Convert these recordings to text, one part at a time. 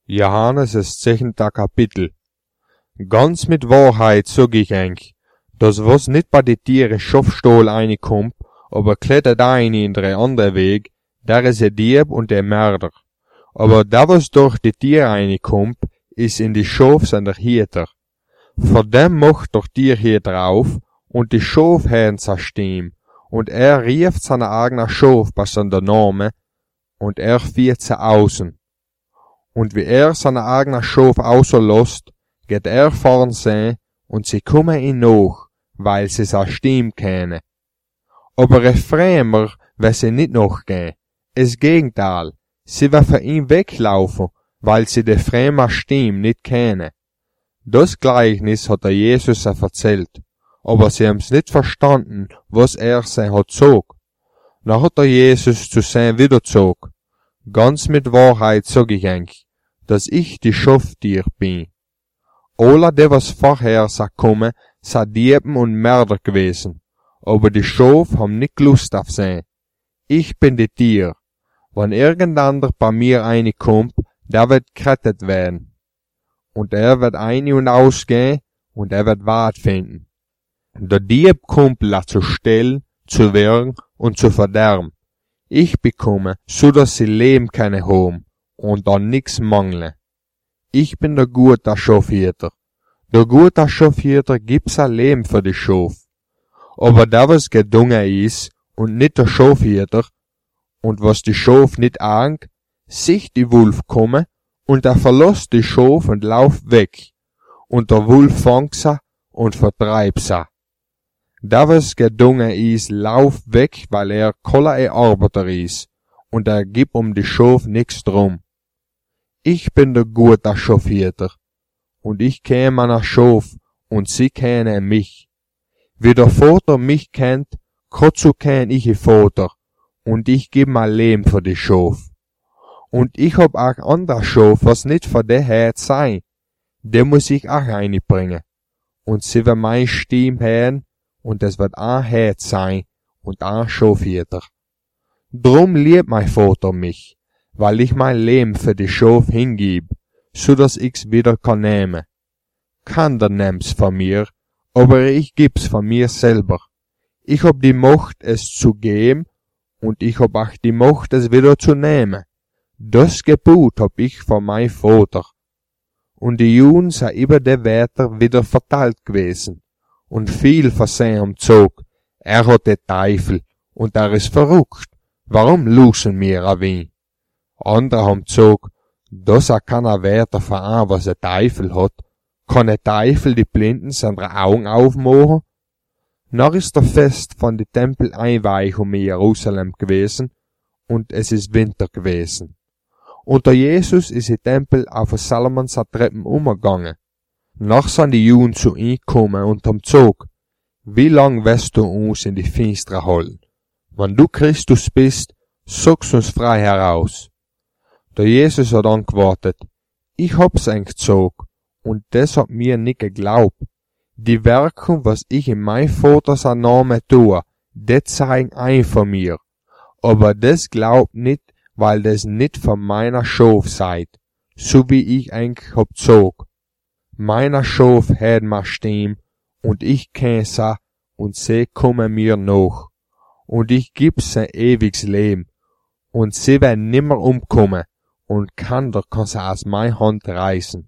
Johannes das 10. Kapitel. Ganz mit Wahrheit sag ich euch, dass was nicht bei die Tiere Schafstall reinkommt, aber klettert ein in der andere Weg, der ist der Dieb und der Mörder. Aber da was durch die Tiere reinkommt, ist in die Schafs an der Hirter. Vor dem macht der Tierhirter auf, und die Schaf hören sa Stimme, und rief seine eigene Schaf bei seiner Name, und führt sie außen. Und wie seine eigene Schaf auslässt, geht vorn sie, und sie kommen ihn nach, weil sie sa Stimme kennen. Aber ein Fremder will sie nicht nachgehen. Das Gegenteil, sie will von ihm weglaufen, weil sie die fremde Stimme nicht kennen. Das Gleichnis hat der Jesus erzählt, aber sie haben's nicht verstanden, was sie hat zog. Dann hat der Jesus zu sein wieder zog. Ganz mit Wahrheit sag ich euch, dass ich die Schaftier bin. Alle, die was vorher sa kommen, sa Dieben und Mörder gewesen, aber die Schaf haben nicht Lust auf sie. Ich bin die Tier. Wenn irgendeiner bei mir reinkommt, der wird gerettet werden. Und wird ein und ausgehen, und wird Wahrheit finden. Der Dieb kommt, zu stehlen, zu wirren und zu verderben. Ich bekomme, so dass sie Leben können haben, und an nix mangeln. Ich bin der gute Schafhirter. Der gute Schafhirter gibt sein Leben für die Schaf. Aber der was gedungen ist, und nicht der Schafhirter, und was die Schaf nicht ahnt, sieht die Wolf kommen, und verlässt die Schaf und lauft weg, und der Wolf fangt sie und vertreibt sie. Der was gedungen ist, lauft weg, weil kein Arbeiter ist, und gibt die Schaf nix drum. Ich bin der gute Schafhirter, und ich kenne meine Schaf, und sie kennen mich. Wie der Vater mich kennt, so kenn ich den Vater, und ich geb mein Leben für die Schaf. Und ich hab auch andere Schaf, was nicht für der Herd sein, der muss ich auch reinbringen. Und sie wird mein Stimme hören, und es wird ein Herd sein, und ein Schafhirter. Drum liebt mein Vater mich, weil ich mein Leben für die Schaf hingib, so dass ich's wieder kann nehmen. Keiner nimmt's von mir, aber ich gib's von mir selber. Ich hab die Macht, es zu geben, und ich hab auch die Macht, es wieder zu nehmen. Das Gebot hab ich von mein Vater. Und die Juden sei über der Wärter wieder verteilt gewesen, und viel von seinem Zog. Hat den Teufel, und ist verrückt. Warum losen wir a wen? Andere haben Zog, dass kann a Wärter veran, was der Teufel hat. Kann der Teufel die Blinden seine Augen aufmachen? Noch ist der Fest von der Tempeleinweihung in Jerusalem gewesen, und es ist Winter gewesen. Und der Jesus ist im Tempel auf der Salomons Treppen umgegangen. Noch sind die Juden zu ihm gekommen und haben gesagt, wie lang wirst du uns in die Finstere halten? Wenn du Christus bist, sag's uns frei heraus. Der Jesus hat antwortet, ich hab's euch gesagt, und das hat mir nicht geglaubt. Die Werke, was ich in mein Vaters Namen tue, das zeigen ein von mir. Aber das glaubt nicht, weil das nicht von meiner Schaf seid, so wie ich eigentlich hab gesagt. Meiner Schaf hört ma Stimme, und ich kenn sie, und sie kommen mir nach. Und ich gib sie ewiges Leben, und sie werden nimmer umkommen, und keiner kann sie aus meiner Hand reißen.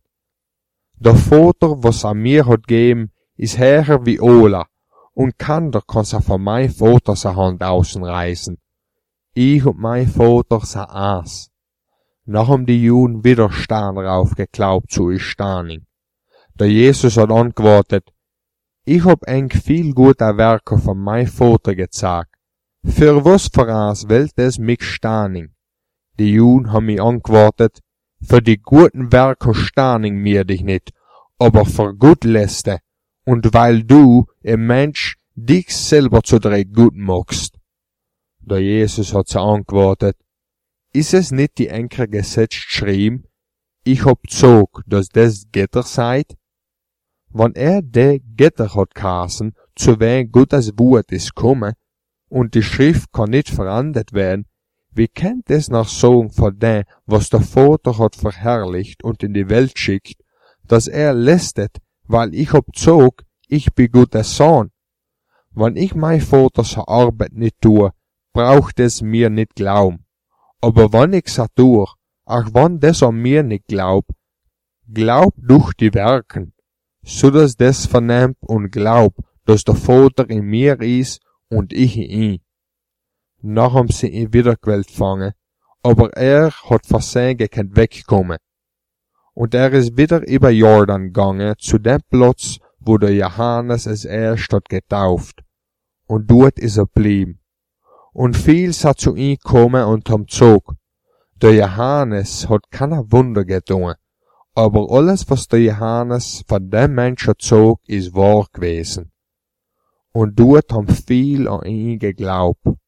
Der Vater, was an mir hat gegeben, ist höher wie Ola, und keiner kann sie von mein Vaters Hand außen reißen. Ich und mein Vater sa eins. Noch haben die Juden wieder Stein drauf geglaubt zu ich Steinigen. Der Jesus hat antwortet, ich hab eng viel gute Werke von mein Vater gezeigt. Für was für eins wollt es mich steinigen? Die Juden haben mir antwortet, für die guten Werke steinigen mir dich nicht, aber für Gutläste, und weil du, ein Mensch, dich selber zu der gut magst. Der Jesus hat sie antwortet, ist es nicht die enker Gesetz geschrieben, ich hab zog, dass des Gitter seid? Wenn de Gitter hat geheißen, zu wen Gottes Wort ist komme, und die Schrift kann nicht verändert werden, Wie kennt es noch sagen von dem, was der Vater hat verherrlicht und in die Welt schickt, dass lästet, weil ich hab zog, ich bin guter Sohn. Wenn ich mein Vaters Arbeit nicht tue, braucht es mir nicht glauben. Aber wenn ich sa tue, auch wenn des an mir nicht glaub durch die Werken, so dass des vernehmt und glaub, dass der Vater in mir ist und ich in ihm. Noch haben sie ihn wieder gewählt fangen, aber hat versehen gekannt wegkommen. Und ist wieder über Jordan gegangen, zu dem Platz, wo der Johannes es erst hat getauft. Und dort ist blieben. Und viel hat zu ihm kommen und ham zog. Der Johannes hat keine Wunder getan, aber alles, was der Johannes von dem Menschen zog, ist wahr gewesen. Und dort haben viel an ihn geglaubt.